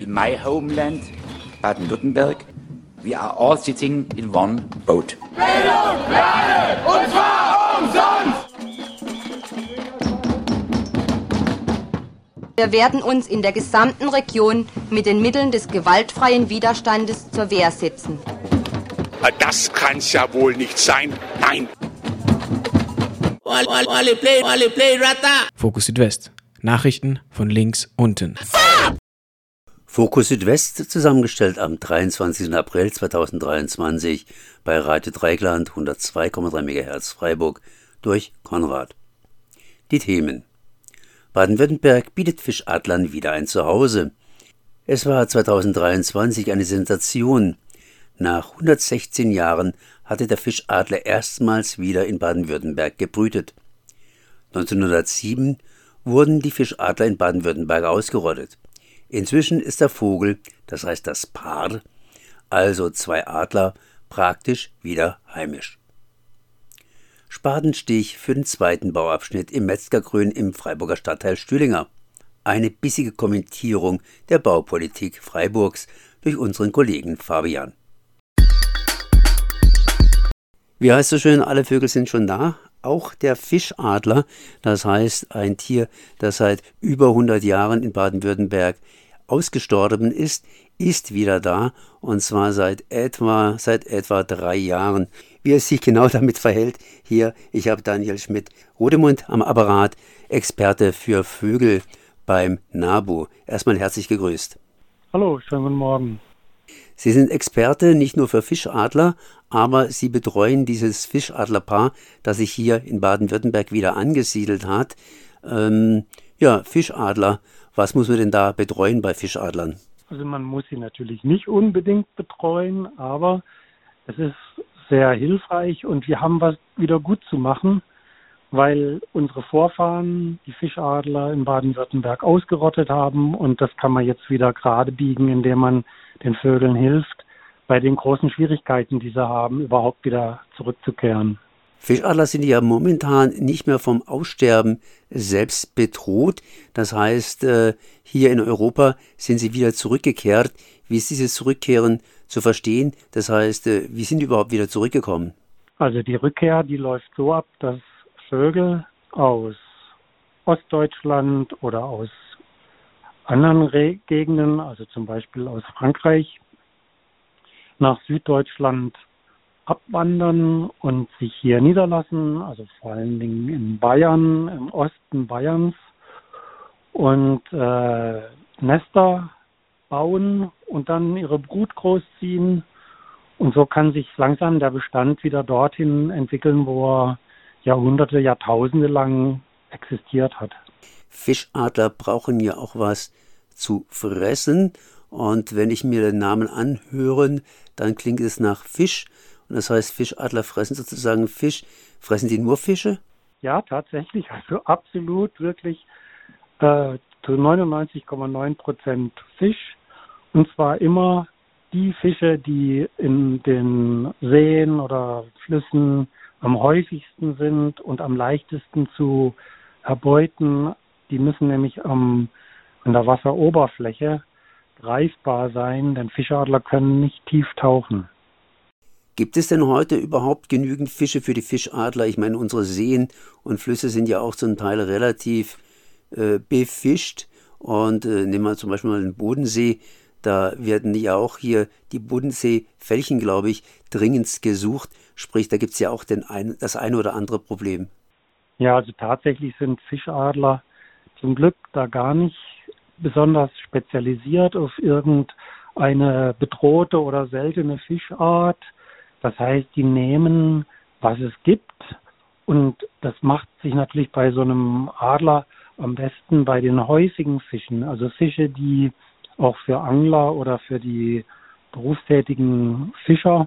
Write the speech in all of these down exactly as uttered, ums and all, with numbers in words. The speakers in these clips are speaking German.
in my homeland, Baden-Württemberg, we are all sitting in one boat. Bildung für alle, und zwar umsonst! Wir werden uns in der gesamten Region mit den Mitteln des gewaltfreien Widerstandes zur Wehr setzen. Das kann's ja wohl nicht sein. Nein! Fokus Südwest. Nachrichten von links unten. Fokus Südwest, zusammengestellt am dreiundzwanzigsten April zweitausenddreiundzwanzig bei Radio Dreigland hundertzwei Komma drei Megahertz Freiburg durch Konrad. Die Themen: Baden-Württemberg bietet Fischadlern wieder ein Zuhause. Es war zweitausenddreiundzwanzig eine Sensation. Nach hundertsechzehn Jahren hatte der Fischadler erstmals wieder in Baden-Württemberg gebrütet. neunzehnhundertsieben wurden die Fischadler in Baden-Württemberg ausgerottet. Inzwischen ist der Vogel, das heißt das Paar, also zwei Adler, praktisch wieder heimisch. Spatenstich für den zweiten Bauabschnitt im Metzgergrün im Freiburger Stadtteil Stühlinger. Eine bissige Kommentierung der Baupolitik Freiburgs durch unseren Kollegen Fabian. Wie heißt so schön, alle Vögel sind schon da? Auch der Fischadler, das heißt ein Tier, das seit über hundert Jahren in Baden-Württemberg ausgestorben ist, ist wieder da, und zwar seit etwa, seit etwa drei Jahren. Wie es sich genau damit verhält, hier, ich habe Daniel Schmidt-Rodemund am Apparat, Experte für Vögel beim NABU. Erstmal herzlich gegrüßt. Hallo, schönen guten Morgen. Sie sind Experte nicht nur für Fischadler, aber Sie betreuen dieses Fischadlerpaar, das sich hier in Baden-Württemberg wieder angesiedelt hat. Ähm, ja, Fischadler, was muss man denn da betreuen bei Fischadlern? Also man muss sie natürlich nicht unbedingt betreuen, aber es ist sehr hilfreich und wir haben was wieder gut zu machen, weil unsere Vorfahren die Fischadler in Baden-Württemberg ausgerottet haben, und das kann man jetzt wieder gerade biegen, indem man den Vögeln hilft, bei den großen Schwierigkeiten, die sie haben, überhaupt wieder zurückzukehren. Fischadler sind ja momentan nicht mehr vom Aussterben selbst bedroht. Das heißt, hier in Europa sind sie wieder zurückgekehrt. Wie ist dieses Zurückkehren zu verstehen? Das heißt, wie sind die überhaupt wieder zurückgekommen? Also die Rückkehr, die läuft so ab, dass Vögel aus Ostdeutschland oder aus anderen Re- Gegenden, also zum Beispiel aus Frankreich, nach Süddeutschland abwandern und sich hier niederlassen, also vor allen Dingen in Bayern, im Osten Bayerns, und äh, Nester bauen und dann ihre Brut großziehen. Und so kann sich langsam der Bestand wieder dorthin entwickeln, wo er Jahrhunderte, Jahrtausende lang existiert hat. Fischadler brauchen ja auch was zu fressen, und wenn ich mir den Namen anhöre, dann klingt es nach Fisch. Und das heißt, Fischadler fressen sozusagen Fisch. Fressen die nur Fische? Ja, tatsächlich, also absolut, wirklich äh, zu neunundneunzig Komma neun Prozent Fisch. Und zwar immer die Fische, die in den Seen oder Flüssen am häufigsten sind und am leichtesten zu erbeuten. Die müssen nämlich am, an der Wasseroberfläche greifbar sein, denn Fischadler können nicht tief tauchen. Gibt es denn heute überhaupt genügend Fische für die Fischadler? Ich meine, unsere Seen und Flüsse sind ja auch zum Teil relativ äh, befischt. Und äh, nehmen wir zum Beispiel mal den Bodensee. Da werden ja auch hier die Bodenseefelchen, glaube ich, dringendst gesucht. Sprich, da gibt es ja auch den ein, das eine oder andere Problem. Ja, also tatsächlich sind Fischadler zum Glück da gar nicht besonders spezialisiert auf irgendeine bedrohte oder seltene Fischart. Das heißt, die nehmen, was es gibt, und das macht sich natürlich bei so einem Adler am besten bei den häufigen Fischen, also Fische, die auch für Angler oder für die berufstätigen Fischer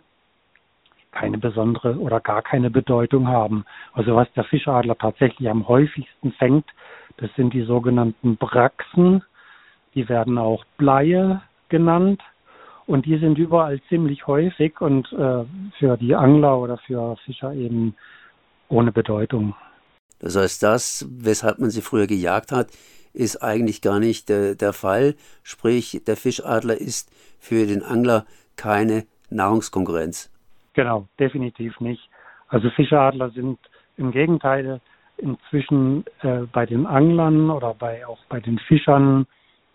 keine besondere oder gar keine Bedeutung haben. Also was der Fischadler tatsächlich am häufigsten fängt, das sind die sogenannten Brachsen. Die werden auch Bleie genannt. Und die sind überall ziemlich häufig und äh, für die Angler oder für Fischer eben ohne Bedeutung. Das heißt, das, weshalb man sie früher gejagt hat, ist eigentlich gar nicht äh, der Fall. Sprich, der Fischadler ist für den Angler keine Nahrungskonkurrenz. Genau, definitiv nicht. Also Fischadler sind im Gegenteil inzwischen äh, bei den Anglern oder bei auch bei den Fischern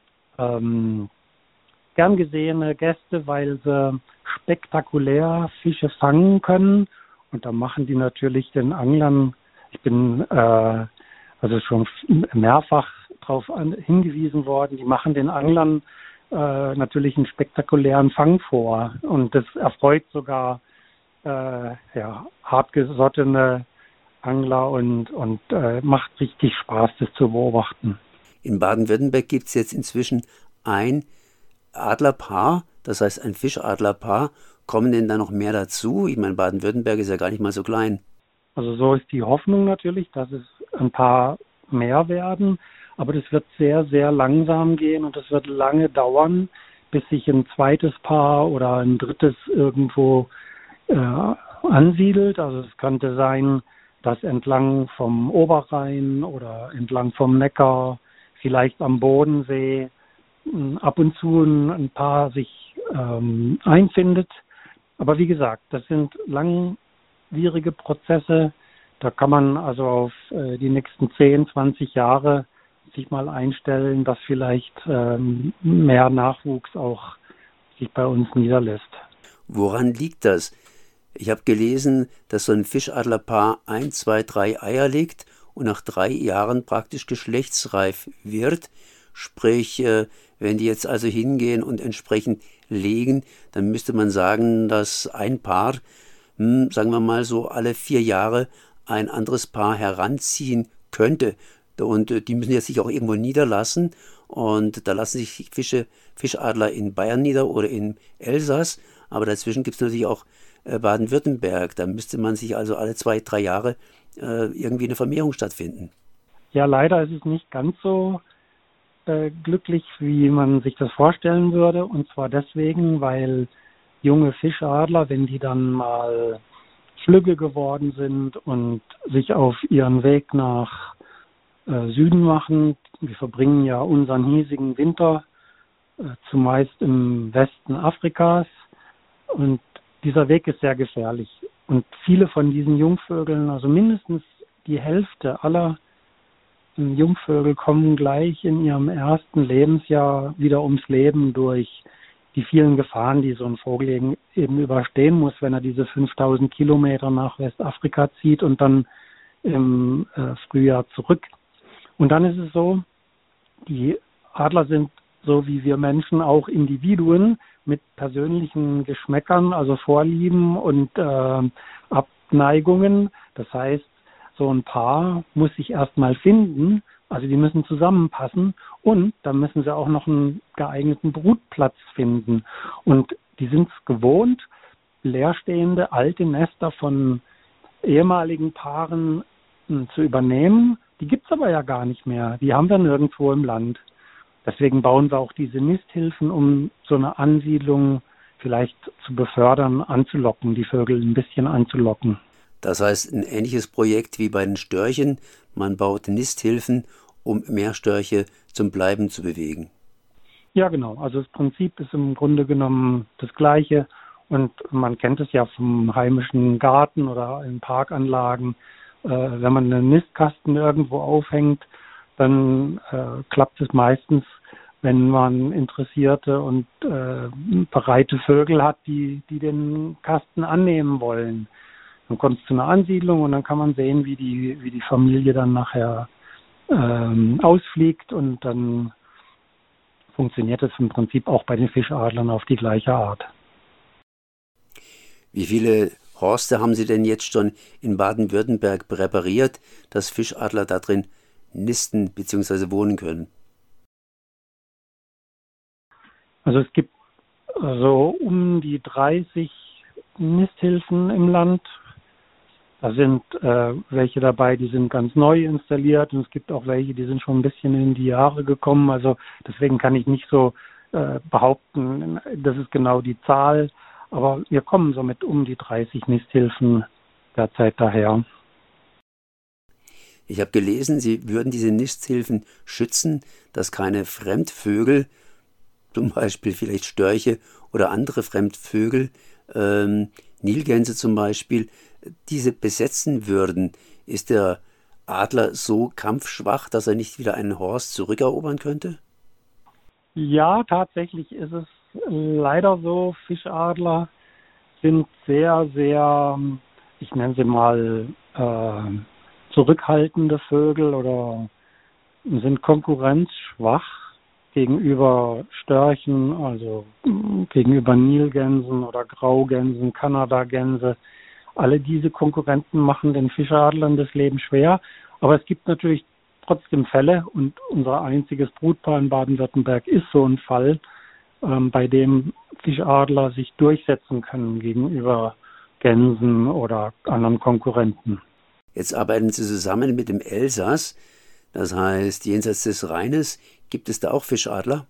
ähm, gern gesehene Gäste, weil sie spektakulär Fische fangen können. Und da machen die natürlich den Anglern, ich bin äh, also schon mehrfach darauf hingewiesen worden, die machen den Anglern äh, natürlich einen spektakulären Fang vor. Und das erfreut sogar äh, ja, hartgesottene Angler und, und äh, macht richtig Spaß, das zu beobachten. In Baden-Württemberg gibt es jetzt inzwischen ein Adlerpaar, das heißt ein Fischadlerpaar. Kommen denn da noch mehr dazu? Ich meine, Baden-Württemberg ist ja gar nicht mal so klein. Also so ist die Hoffnung natürlich, dass es ein paar mehr werden, aber das wird sehr, sehr langsam gehen und es wird lange dauern, bis sich ein zweites Paar oder ein drittes irgendwo äh, ansiedelt. Also es könnte sein, dass entlang vom Oberrhein oder entlang vom Neckar, vielleicht am Bodensee, ab und zu ein, ein Paar sich ähm, einfindet. Aber wie gesagt, das sind langwierige Prozesse. Da kann man also auf äh, die nächsten zehn, zwanzig Jahre sich mal einstellen, dass vielleicht ähm, mehr Nachwuchs auch sich bei uns niederlässt. Woran liegt das? Ich habe gelesen, dass so ein Fischadlerpaar ein, zwei, drei Eier legt und nach drei Jahren praktisch geschlechtsreif wird. Sprich, wenn die jetzt also hingehen und entsprechend legen, dann müsste man sagen, dass ein Paar, hm, sagen wir mal so alle vier Jahre ein anderes Paar heranziehen könnte. Und die müssen jetzt sich auch irgendwo niederlassen. Und da lassen sich Fische, Fischadler in Bayern nieder oder in Elsass. Aber dazwischen gibt es natürlich auch Baden-Württemberg. Da müsste man sich also alle zwei, drei Jahre äh, irgendwie eine Vermehrung stattfinden. Ja, leider ist es nicht ganz so äh, glücklich, wie man sich das vorstellen würde. Und zwar deswegen, weil junge Fischadler, wenn die dann mal flügge geworden sind und sich auf ihren Weg nach äh, Süden machen, wir verbringen ja unseren hiesigen Winter äh, zumeist im Westen Afrikas, und dieser Weg ist sehr gefährlich. Und viele von diesen Jungvögeln, also mindestens die Hälfte aller Jungvögel, kommen gleich in ihrem ersten Lebensjahr wieder ums Leben durch die vielen Gefahren, die so ein Vogel eben überstehen muss, wenn er diese fünftausend Kilometer nach Westafrika zieht und dann im äh, Frühjahr zurück. Und dann ist es so, die Adler sind so wie wir Menschen auch Individuen mit persönlichen Geschmäckern, also Vorlieben und äh, Abneigungen. Das heißt, so ein Paar muss sich erstmal finden, also die müssen zusammenpassen, und dann müssen sie auch noch einen geeigneten Brutplatz finden. Und die sind es gewohnt, leerstehende alte Nester von ehemaligen Paaren äh, zu übernehmen. Die gibt es aber ja gar nicht mehr. Die haben wir nirgendwo im Land. Deswegen bauen wir auch diese Nisthilfen, um so eine Ansiedlung vielleicht zu befördern, anzulocken, die Vögel ein bisschen anzulocken. Das heißt, ein ähnliches Projekt wie bei den Störchen. Man baut Nisthilfen, um mehr Störche zum Bleiben zu bewegen. Ja, genau. Also das Prinzip ist im Grunde genommen das Gleiche. Und man kennt es ja vom heimischen Garten oder in Parkanlagen. Äh, wenn man einen Nistkasten irgendwo aufhängt, dann äh, klappt es meistens, wenn man interessierte und äh, bereite Vögel hat, die, die den Kasten annehmen wollen. Dann kommt es zu einer Ansiedlung und dann kann man sehen, wie die, wie die Familie dann nachher ähm, ausfliegt, und dann funktioniert es im Prinzip auch bei den Fischadlern auf die gleiche Art. Wie viele Horste haben Sie denn jetzt schon in Baden-Württemberg präpariert, dass Fischadler da drin nisten bzw. wohnen können? Also es gibt so um die dreißig Nisthilfen im Land. Da sind äh, welche dabei, die sind ganz neu installiert, und es gibt auch welche, die sind schon ein bisschen in die Jahre gekommen. Also deswegen kann ich nicht so äh, behaupten, das ist genau die Zahl. Aber wir kommen somit um die dreißig Nisthilfen derzeit daher. Ich habe gelesen, Sie würden diese Nisthilfen schützen, dass keine Fremdvögel, zum Beispiel vielleicht Störche oder andere Fremdvögel, ähm, Nilgänse zum Beispiel, diese besetzen würden. Ist der Adler so kampfschwach, dass er nicht wieder einen Horst zurückerobern könnte? Ja, tatsächlich ist es leider so. Fischadler sind sehr, sehr, ich nenne sie mal, äh, zurückhaltende Vögel oder sind konkurrenzschwach gegenüber Störchen, also gegenüber Nilgänsen oder Graugänsen, Kanadagänse. Alle diese Konkurrenten machen den Fischadlern das Leben schwer. Aber es gibt natürlich trotzdem Fälle, und unser einziges Brutpaar in Baden-Württemberg ist so ein Fall, ähm, bei dem Fischadler sich durchsetzen können gegenüber Gänsen oder anderen Konkurrenten. Jetzt arbeiten Sie zusammen mit dem Elsass, das heißt, jenseits des Rheines, gibt es da auch Fischadler?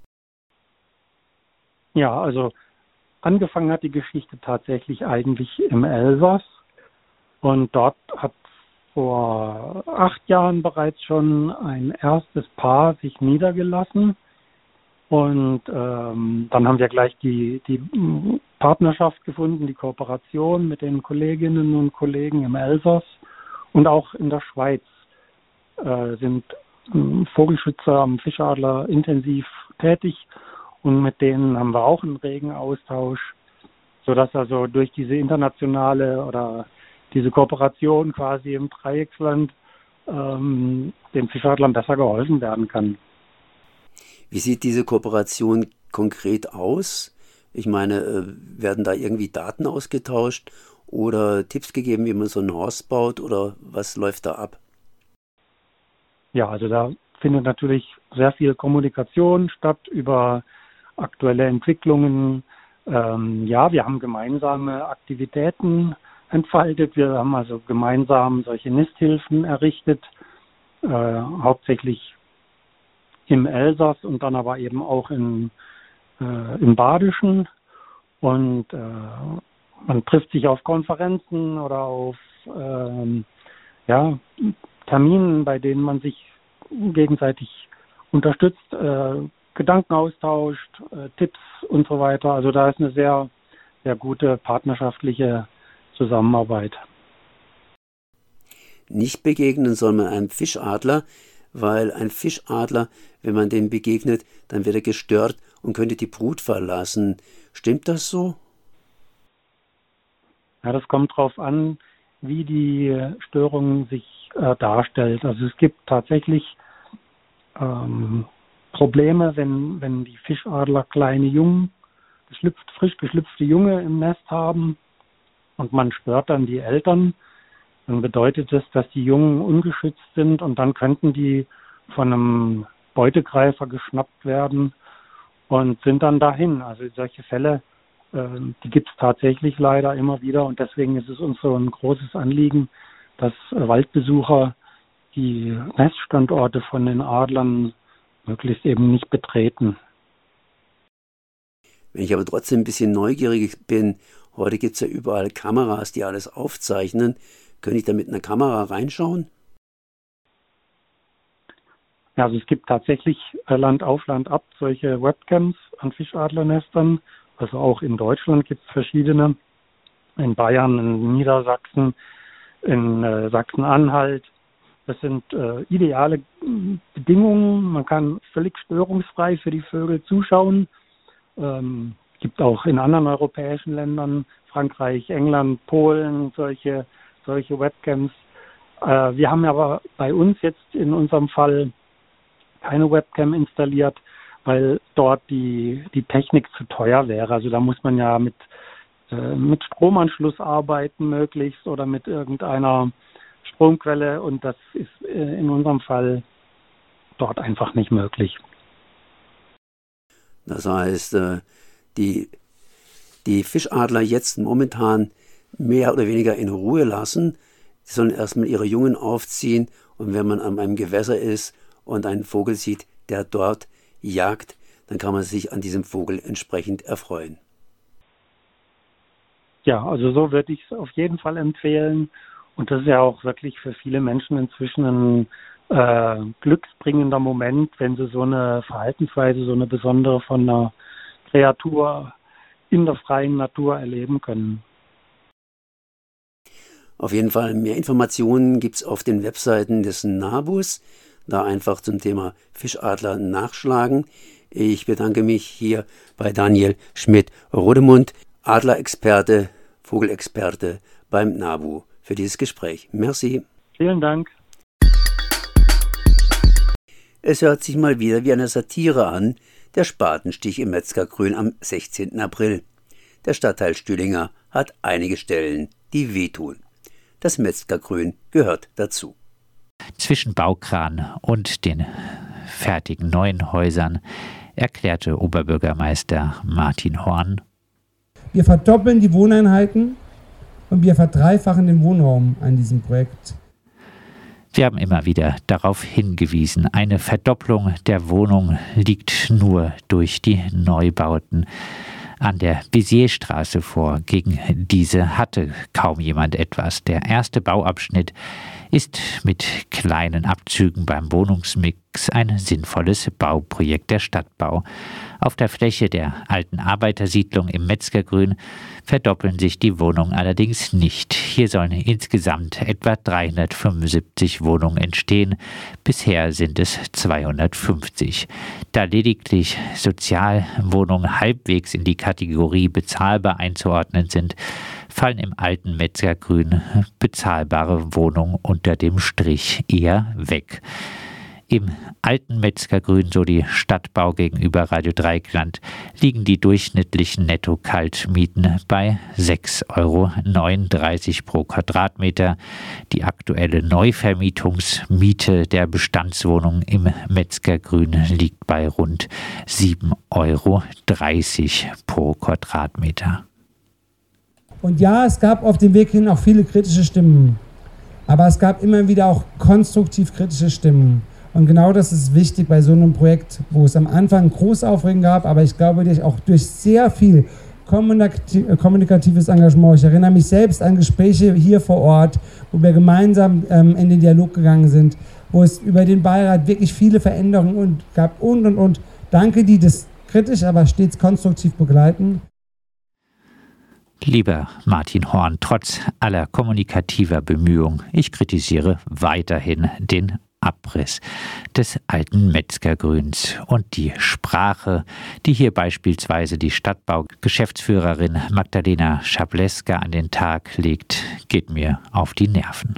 Ja, also angefangen hat die Geschichte tatsächlich eigentlich im Elsass, und dort hat vor acht Jahren bereits schon ein erstes Paar sich niedergelassen, und ähm, dann haben wir gleich die, die Partnerschaft gefunden, die Kooperation mit den Kolleginnen und Kollegen im Elsass, und auch in der Schweiz äh, sind äh, Vogelschützer am Fischadler intensiv tätig, und mit denen haben wir auch einen regen Austausch, sodass also durch diese internationale oder diese Kooperation quasi im Dreiecksland ähm, den Fischadlern besser geholfen werden kann. Wie sieht diese Kooperation konkret aus? Ich meine, werden da irgendwie Daten ausgetauscht oder Tipps gegeben, wie man so einen Horst baut, oder was läuft da ab? Ja, also da findet natürlich sehr viel Kommunikation statt über aktuelle Entwicklungen. Ähm, ja, wir haben gemeinsame Aktivitäten entfaltet. Wir haben also gemeinsam solche Nisthilfen errichtet, äh, hauptsächlich im Elsass und dann aber eben auch in, äh, im Badischen. Und äh, man trifft sich auf Konferenzen oder auf ähm, ja, Terminen, bei denen man sich gegenseitig unterstützt, äh, Gedanken austauscht, äh, Tipps und so weiter. Also da ist eine sehr, sehr gute partnerschaftliche Zusammenarbeit. Nicht begegnen soll man einem Fischadler, weil ein Fischadler, wenn man dem begegnet, dann wird er gestört und könnte die Brut verlassen. Stimmt das so? Ja, das kommt drauf an, wie die Störung sich äh, darstellt. Also es gibt tatsächlich ähm, Probleme, wenn, wenn die Fischadler kleine Jungen, geschlüpft, frisch geschlüpfte Junge im Nest haben und man stört dann die Eltern, dann bedeutet das, dass die Jungen ungeschützt sind, und dann könnten die von einem Beutegreifer geschnappt werden und sind dann dahin. Also solche Fälle, äh, die gibt es tatsächlich leider immer wieder, und deswegen ist es uns so ein großes Anliegen, dass äh, Waldbesucher die Neststandorte von den Adlern möglichst eben nicht betreten. Wenn ich aber trotzdem ein bisschen neugierig bin, heute gibt es ja überall Kameras, die alles aufzeichnen. Könnte ich da mit einer Kamera reinschauen? Ja, also es gibt tatsächlich Land auf, Land ab solche Webcams an Fischadlernestern. Also auch in Deutschland gibt es verschiedene. In Bayern, in Niedersachsen, in äh, Sachsen-Anhalt. Das sind äh, ideale Bedingungen. Man kann völlig störungsfrei für die Vögel zuschauen. Ähm, gibt auch in anderen europäischen Ländern, Frankreich, England, Polen, solche, solche Webcams. Äh, wir haben aber bei uns jetzt in unserem Fall keine Webcam installiert, weil dort die, die Technik zu teuer wäre. Also da muss man ja mit, äh, mit Stromanschluss arbeiten möglichst oder mit irgendeiner Stromquelle, und das ist äh, in unserem Fall dort einfach nicht möglich. Das heißt, äh, die, die Fischadler jetzt momentan mehr oder weniger in Ruhe lassen. Sie sollen erstmal ihre Jungen aufziehen, und wenn man an einem Gewässer ist und einen Vogel sieht, der dort jagt, dann kann man sich an diesem Vogel entsprechend erfreuen. Ja, also so würde ich es auf jeden Fall empfehlen. Und das ist ja auch wirklich für viele Menschen inzwischen ein äh, glücksbringender Moment, wenn sie so eine Verhaltensweise, so eine besondere von einer Kreatur in der freien Natur erleben können. Auf jeden Fall mehr Informationen gibt es auf den Webseiten des NABUs. Da einfach zum Thema Fischadler nachschlagen. Ich bedanke mich hier bei Daniel Schmidt-Rodemund, Adlerexperte, Vogelexperte beim NABU, für dieses Gespräch. Merci. Vielen Dank. Es hört sich mal wieder wie eine Satire an, der Spatenstich im Metzgergrün am sechzehnten April. Der Stadtteil Stühlinger hat einige Stellen, die wehtun. Das Metzgergrün gehört dazu. Zwischen Baukran und den fertigen neuen Häusern erklärte Oberbürgermeister Martin Horn: Wir verdoppeln die Wohneinheiten und wir verdreifachen den Wohnraum an diesem Projekt. Wir haben immer wieder darauf hingewiesen, eine Verdopplung der Wohnung liegt nur durch die Neubauten an der Bézierstraße vor. Gegen diese hatte kaum jemand etwas. Der erste Bauabschnitt ist mit kleinen Abzügen beim Wohnungsmix ein sinnvolles Bauprojekt der Stadtbau. Auf der Fläche der alten Arbeitersiedlung im Metzgergrün verdoppeln sich die Wohnungen allerdings nicht. Hier sollen insgesamt etwa dreihundertfünfundsiebzig Wohnungen entstehen. Bisher sind es zweihundertfünfzig. Da lediglich Sozialwohnungen halbwegs in die Kategorie bezahlbar einzuordnen sind, fallen im alten Metzgergrün bezahlbare Wohnungen unter dem Strich eher weg. Im alten Metzgergrün, so die Stadtbau gegenüber Radio Dreieckland, liegen die durchschnittlichen Netto-Kaltmieten bei sechs Euro neununddreißig pro Quadratmeter. Die aktuelle Neuvermietungsmiete der Bestandswohnungen im Metzgergrün liegt bei rund sieben Euro dreißig pro Quadratmeter. Und ja, es gab auf dem Weg hin auch viele kritische Stimmen. Aber es gab immer wieder auch konstruktiv kritische Stimmen. Und genau das ist wichtig bei so einem Projekt, wo es am Anfang große Aufregung gab, aber ich glaube, auch durch sehr viel kommunikatives Engagement. Ich erinnere mich selbst an Gespräche hier vor Ort, wo wir gemeinsam ähm, in den Dialog gegangen sind, wo es über den Beirat wirklich viele Veränderungen und gab und, und, und. Danke, die das kritisch, aber stets konstruktiv begleiten. Lieber Martin Horn, trotz aller kommunikativer Bemühungen, ich kritisiere weiterhin den Abriss des alten Metzgergrüns und die Sprache, die hier beispielsweise die Stadtbau-Geschäftsführerin Magdalena Schableska an den Tag legt, geht mir auf die Nerven.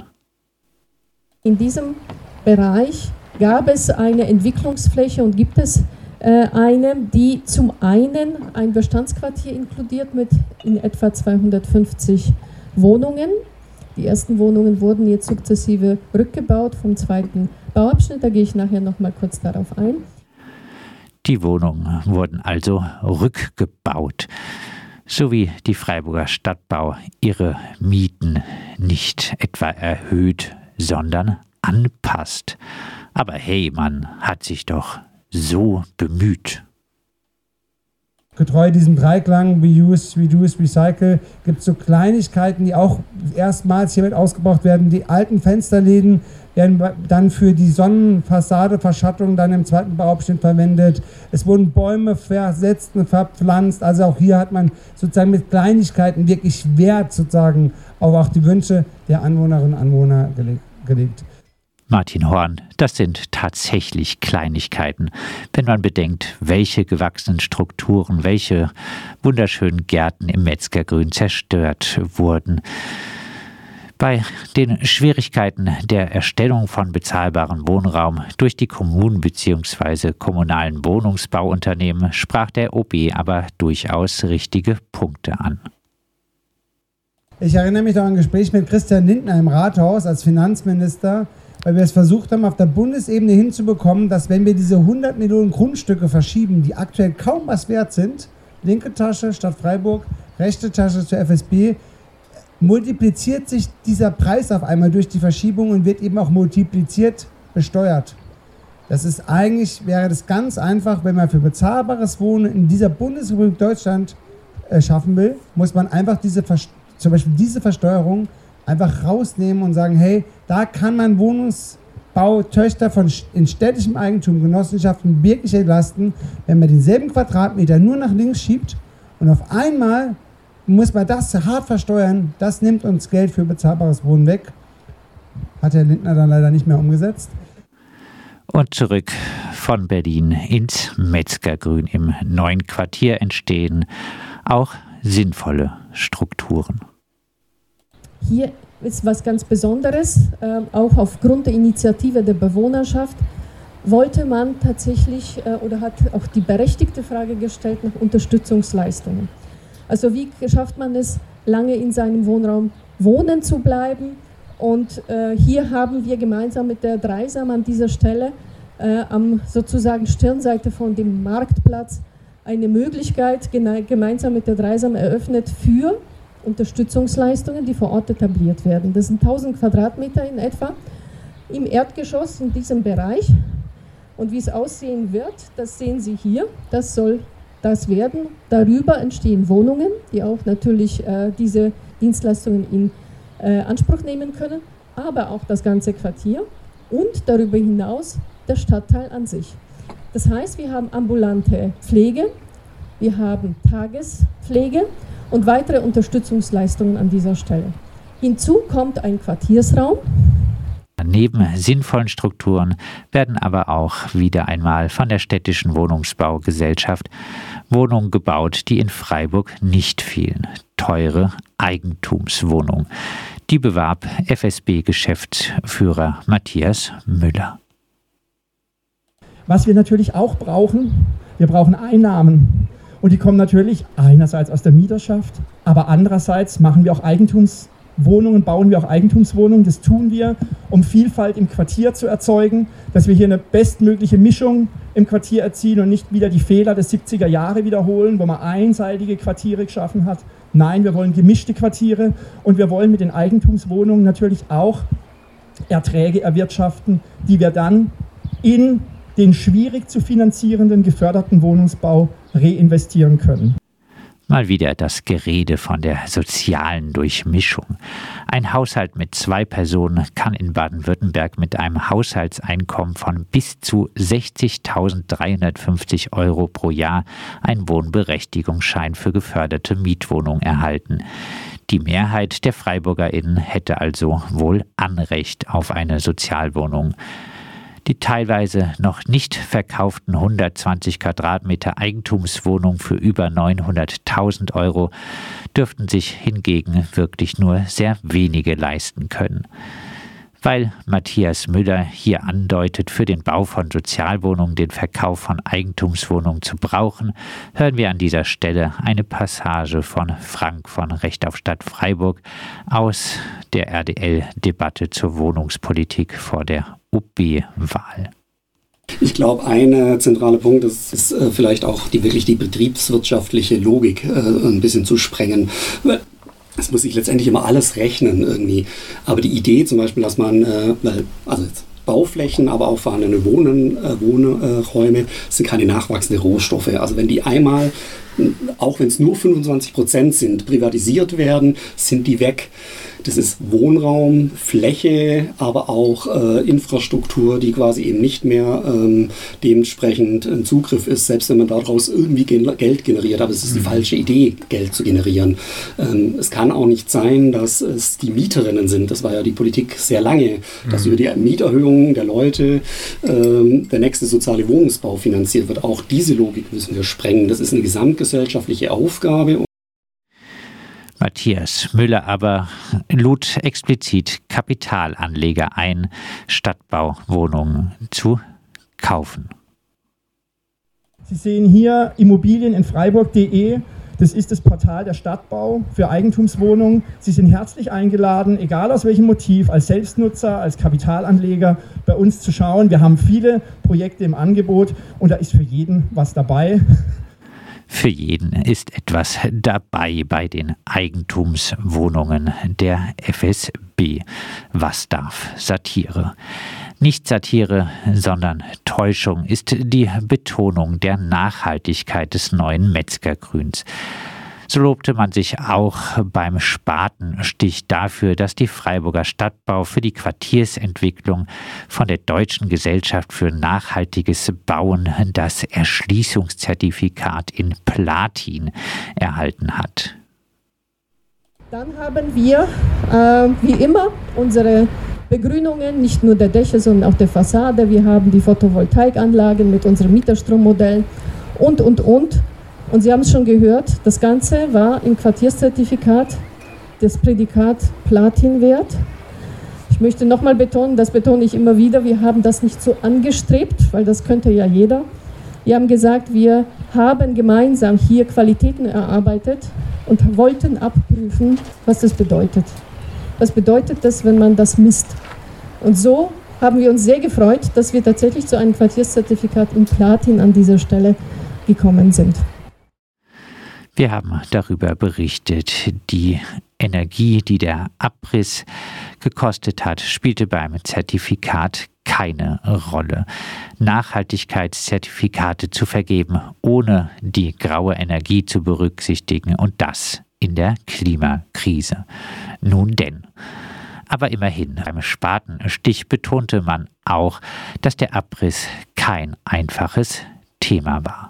In diesem Bereich gab es eine Entwicklungsfläche und gibt es äh, eine, die zum einen ein Bestandsquartier inkludiert mit in etwa zweihundertfünfzig Wohnungen. Die ersten Wohnungen wurden jetzt sukzessive rückgebaut vom zweiten Bauabschnitt. Da gehe ich nachher noch mal kurz darauf ein. Die Wohnungen wurden also rückgebaut, so wie die Freiburger Stadtbau ihre Mieten nicht etwa erhöht, sondern anpasst. Aber hey, man hat sich doch so bemüht. Getreu diesem Dreiklang Reuse, Reduce, Recycle gibt es so Kleinigkeiten, die auch erstmals hiermit ausgebraucht werden. Die alten Fensterläden werden dann für die Sonnenfassadeverschattung dann im zweiten Bauabschnitt verwendet. Es wurden Bäume versetzt und verpflanzt. Also auch hier hat man sozusagen mit Kleinigkeiten wirklich Wert sozusagen auf auch die Wünsche der Anwohnerinnen und Anwohner gelegt. Martin Horn, das sind tatsächlich Kleinigkeiten, wenn man bedenkt, welche gewachsenen Strukturen, welche wunderschönen Gärten im Metzgergrün zerstört wurden. Bei den Schwierigkeiten der Erstellung von bezahlbarem Wohnraum durch die Kommunen bzw. kommunalen Wohnungsbauunternehmen sprach der O B aber durchaus richtige Punkte an. Ich erinnere mich noch an ein Gespräch mit Christian Lindner im Rathaus als Finanzminister, weil wir es versucht haben, auf der Bundesebene hinzubekommen, dass wenn wir diese hundert Millionen Grundstücke verschieben, die aktuell kaum was wert sind, linke Tasche Stadt Freiburg, rechte Tasche zur F S B, multipliziert sich dieser Preis auf einmal durch die Verschiebung und wird eben auch multipliziert besteuert. Das ist eigentlich, wäre das ganz einfach, wenn man für bezahlbares Wohnen in dieser Bundesrepublik Deutschland äh, schaffen will, muss man einfach diese, zum Beispiel diese Versteuerung einfach rausnehmen und sagen, hey, da kann man Wohnungsbautöchter von in städtischem Eigentum, Genossenschaften wirklich entlasten, wenn man denselben Quadratmeter nur nach links schiebt und auf einmal muss man das hart versteuern, das nimmt uns Geld für bezahlbares Wohnen weg. Hat Herr Lindner dann leider nicht mehr umgesetzt. Und zurück von Berlin ins Metzgergrün. Im neuen Quartier entstehen auch sinnvolle Strukturen. Hier ist was ganz Besonderes, äh, auch aufgrund der Initiative der Bewohnerschaft wollte man tatsächlich äh, oder hat auch die berechtigte Frage gestellt nach Unterstützungsleistungen. Also wie schafft man es, lange in seinem Wohnraum wohnen zu bleiben? Und äh, hier haben wir gemeinsam mit der Dreisam an dieser Stelle äh, am sozusagen Stirnseite von dem Marktplatz eine Möglichkeit gene- gemeinsam mit der Dreisam eröffnet für Unterstützungsleistungen, die vor Ort etabliert werden. Das sind tausend Quadratmeter in etwa im Erdgeschoss in diesem Bereich. Und wie es aussehen wird, das sehen Sie hier. Das soll das werden. Darüber entstehen Wohnungen, die auch natürlich äh, diese Dienstleistungen in Äh, Anspruch nehmen können, aber auch das ganze Quartier und darüber hinaus der Stadtteil an sich. Das heißt, wir haben ambulante Pflege, wir haben Tagespflege und weitere Unterstützungsleistungen an dieser Stelle. Hinzu kommt ein Quartiersraum. Neben sinnvollen Strukturen werden aber auch wieder einmal von der städtischen Wohnungsbaugesellschaft Wohnungen gebaut, die in Freiburg nicht fehlen. Teure Eigentumswohnungen. Die bewarb F S B-Geschäftsführer Matthias Müller. Was wir natürlich auch brauchen, wir brauchen Einnahmen. Und die kommen natürlich einerseits aus der Mieterschaft, aber andererseits machen wir auch Eigentumswohnungen, bauen wir auch Eigentumswohnungen. Das tun wir, um Vielfalt im Quartier zu erzeugen, dass wir hier eine bestmögliche Mischung im Quartier erzielen und nicht wieder die Fehler der siebziger Jahre wiederholen, wo man einseitige Quartiere geschaffen hat. Nein, wir wollen gemischte Quartiere und wir wollen mit den Eigentumswohnungen natürlich auch Erträge erwirtschaften, die wir dann in den schwierig zu finanzierenden geförderten Wohnungsbau reinvestieren können. Mal wieder das Gerede von der sozialen Durchmischung. Ein Haushalt mit zwei Personen kann in Baden-Württemberg mit einem Haushaltseinkommen von bis zu sechzigtausenddreihundertfünfzig Euro pro Jahr einen Wohnberechtigungsschein für geförderte Mietwohnungen erhalten. Die Mehrheit der FreiburgerInnen hätte also wohl Anrecht auf eine Sozialwohnung. Die teilweise noch nicht verkauften hundertzwanzig Quadratmeter Eigentumswohnungen für über neunhunderttausend Euro dürften sich hingegen wirklich nur sehr wenige leisten können. Weil Matthias Müller hier andeutet, für den Bau von Sozialwohnungen den Verkauf von Eigentumswohnungen zu brauchen, hören wir an dieser Stelle eine Passage von Frank von Recht auf Stadt Freiburg aus der R D L-Debatte zur Wohnungspolitik vor der U B-Wahl. Ich glaube, ein zentraler Punkt ist, ist äh, vielleicht auch die wirklich die betriebswirtschaftliche Logik äh, ein bisschen zu sprengen. Es muss sich letztendlich immer alles rechnen irgendwie. Aber die Idee zum Beispiel, dass man, äh, also jetzt Bauflächen, aber auch vorhandene Wohnen, äh, Wohnräume sind keine nachwachsenden Rohstoffe. Also wenn die einmal, auch wenn es nur fünfundzwanzig Prozent sind, privatisiert werden, sind die weg. Das ist Wohnraum, Fläche, aber auch äh, Infrastruktur, die quasi eben nicht mehr ähm, dementsprechend ein Zugriff ist, selbst wenn man daraus irgendwie Geld generiert. Aber es ist die falsche Idee, Geld zu generieren. Ähm, es kann auch nicht sein, dass es die Mieterinnen sind. Das war ja die Politik sehr lange, dass mhm. über die Mieterhöhungen der Leute ähm, der nächste soziale Wohnungsbau finanziert wird. Auch diese Logik müssen wir sprengen. Das ist eine gesamtgesellschaftliche Aufgabe. Matthias Müller aber lud explizit Kapitalanleger ein, Stadtbauwohnungen zu kaufen. Sie sehen hier Immobilien in Freiburg punkt de. Das ist das Portal der Stadtbau für Eigentumswohnungen. Sie sind herzlich eingeladen, egal aus welchem Motiv, als Selbstnutzer, als Kapitalanleger bei uns zu schauen. Wir haben viele Projekte im Angebot und da ist für jeden was dabei. Für jeden ist etwas dabei bei den Eigentumswohnungen der F S B. Was darf Satire? Nicht Satire, sondern Täuschung ist die Betonung der Nachhaltigkeit des neuen Metzgergrüns. So lobte man sich auch beim Spatenstich dafür, dass die Freiburger Stadtbau für die Quartiersentwicklung von der Deutschen Gesellschaft für nachhaltiges Bauen das Erschließungszertifikat in Platin erhalten hat. Dann haben wir, äh, wie immer, unsere Begrünungen, nicht nur der Dächer, sondern auch der Fassade. Wir haben die Photovoltaikanlagen mit unserem Mieterstrommodell und, und, und. Und Sie haben es schon gehört, das Ganze war im Quartierszertifikat das Prädikat Platin wert. Ich möchte nochmal betonen, das betone ich immer wieder, wir haben das nicht so angestrebt, weil das könnte ja jeder. Wir haben gesagt, wir haben gemeinsam hier Qualitäten erarbeitet und wollten abprüfen, was das bedeutet. Was bedeutet das, wenn man das misst? Und so haben wir uns sehr gefreut, dass wir tatsächlich zu einem Quartierszertifikat in Platin an dieser Stelle gekommen sind. Wir haben darüber berichtet, die Energie, die der Abriss gekostet hat, spielte beim Zertifikat keine Rolle. Nachhaltigkeitszertifikate zu vergeben, ohne die graue Energie zu berücksichtigen, und das in der Klimakrise. Nun denn. Aber immerhin, beim Spatenstich betonte man auch, dass der Abriss kein einfaches Thema war.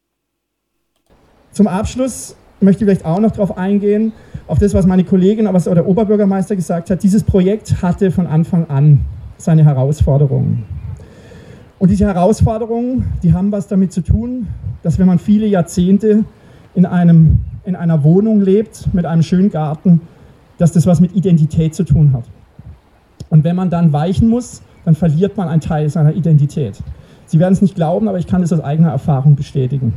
Zum Abschluss möchte ich vielleicht auch noch darauf eingehen, auf das, was meine Kollegin, aber was auch der Oberbürgermeister gesagt hat. Dieses Projekt hatte von Anfang an seine Herausforderungen. Und diese Herausforderungen, die haben was damit zu tun, dass wenn man viele Jahrzehnte in, einem, in einer Wohnung lebt, mit einem schönen Garten, dass das was mit Identität zu tun hat. Und wenn man dann weichen muss, dann verliert man einen Teil seiner Identität. Sie werden es nicht glauben, aber ich kann es aus eigener Erfahrung bestätigen.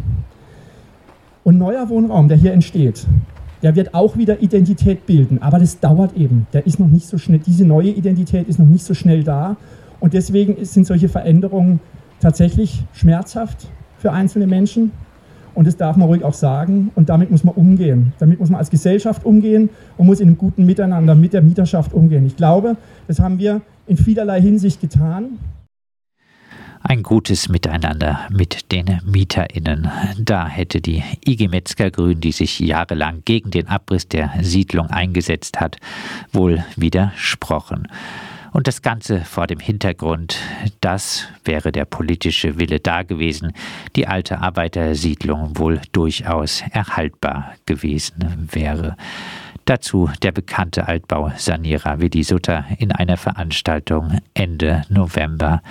Und neuer Wohnraum, der hier entsteht, der wird auch wieder Identität bilden, aber das dauert eben. Der ist noch nicht so schnell, diese neue Identität ist noch nicht so schnell da, und deswegen sind solche Veränderungen tatsächlich schmerzhaft für einzelne Menschen, und das darf man ruhig auch sagen, und damit muss man umgehen. Damit muss man als Gesellschaft umgehen und muss in einem guten Miteinander mit der Mieterschaft umgehen. Ich glaube, das haben wir in vielerlei Hinsicht getan. Ein gutes Miteinander mit den MieterInnen. Da hätte die I G Metzger-Grün, die sich jahrelang gegen den Abriss der Siedlung eingesetzt hat, wohl widersprochen. Und das Ganze vor dem Hintergrund, das wäre der politische Wille da gewesen, die alte Arbeitersiedlung wohl durchaus erhaltbar gewesen wäre. Dazu der bekannte Altbausanierer Willi Sutter in einer Veranstaltung Ende November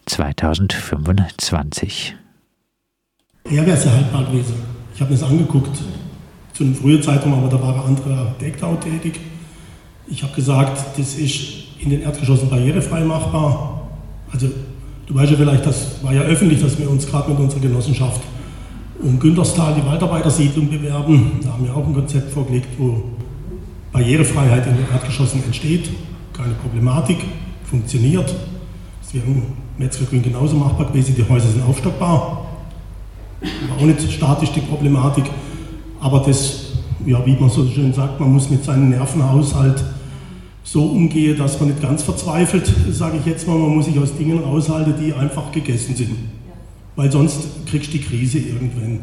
zweitausendfünfundzwanzig. Ja, wäre es erhaltbar gewesen. Ich habe mir das angeguckt. Zu einem frühen Zeitraum, aber da war ein anderer Architekt auch tätig. Ich habe gesagt, das ist in den Erdgeschossen barrierefrei machbar. Also du weißt ja vielleicht, das war ja öffentlich, dass wir uns gerade mit unserer Genossenschaft um Günterstal, die Waldarbeitersiedlung, bewerben. Da haben wir auch ein Konzept vorgelegt, wo Barrierefreiheit in den Erdgeschossen entsteht, keine Problematik, funktioniert. Das wäre im Metzger-Grün genauso machbar gewesen, die Häuser sind aufstockbar. War auch nicht statisch die Problematik, aber das, ja, wie man so schön sagt, man muss mit seinem Nervenhaushalt so umgehen, dass man nicht ganz verzweifelt, sage ich jetzt mal, man muss sich aus Dingen raushalten, die einfach gegessen sind. Weil sonst kriegst du die Krise irgendwann.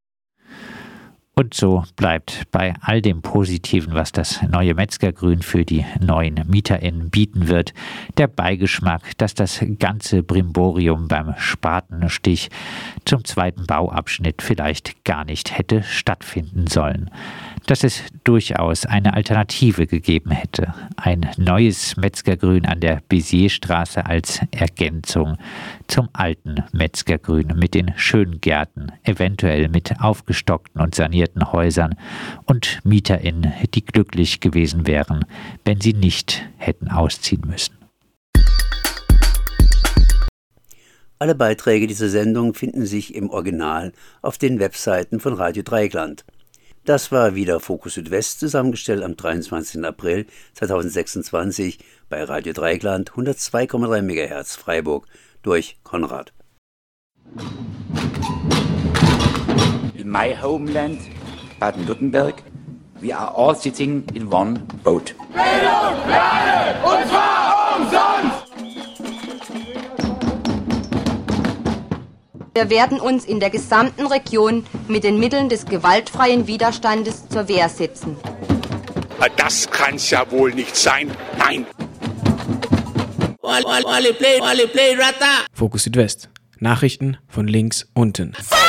Und so bleibt bei all dem Positiven, was das neue Metzger-Grün für die neuen MieterInnen bieten wird, der Beigeschmack, dass das ganze Brimborium beim Spatenstich zum zweiten Bauabschnitt vielleicht gar nicht hätte stattfinden sollen. Dass es durchaus eine Alternative gegeben hätte. Ein neues Metzger-Grün an der Bézierstraße als Ergänzung zum alten Metzger-Grün mit den schönen Gärten, eventuell mit aufgestockten und sanierten Häusern und MieterInnen, die glücklich gewesen wären, wenn sie nicht hätten ausziehen müssen. Alle Beiträge dieser Sendung finden sich im Original auf den Webseiten von Radio Dreieckland. Das war wieder Fokus Südwest, zusammengestellt am dreiundzwanzigsten April zweitausendsechsundzwanzig bei Radio Dreieckland hundertzwei Komma drei Megahertz Freiburg durch Konrad. In my homeland, Baden-Württemberg, we are all sitting in one boat. Bildung, Lernen, und zwar umsonst! Wir werden uns in der gesamten Region mit den Mitteln des gewaltfreien Widerstandes zur Wehr setzen. Das kann's ja wohl nicht sein. Nein! Fokus Südwest. Nachrichten von links unten.